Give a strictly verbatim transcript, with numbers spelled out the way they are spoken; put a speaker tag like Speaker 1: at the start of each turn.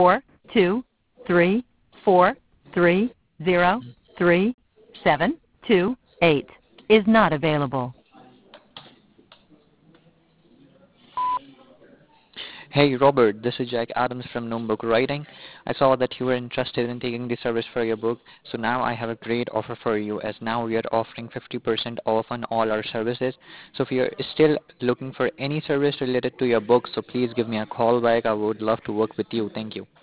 Speaker 1: four two three four three zero three seven two eight is not available.
Speaker 2: Hey Robert, this is Jack Adams from Gnome Book Writing. I saw that you were interested in taking the service for your book, so now I have a great offer for you as now we are offering fifty percent off on all our services. So if you're still looking for any service related to your book, so please give me a call back. I would love to work with you. Thank you.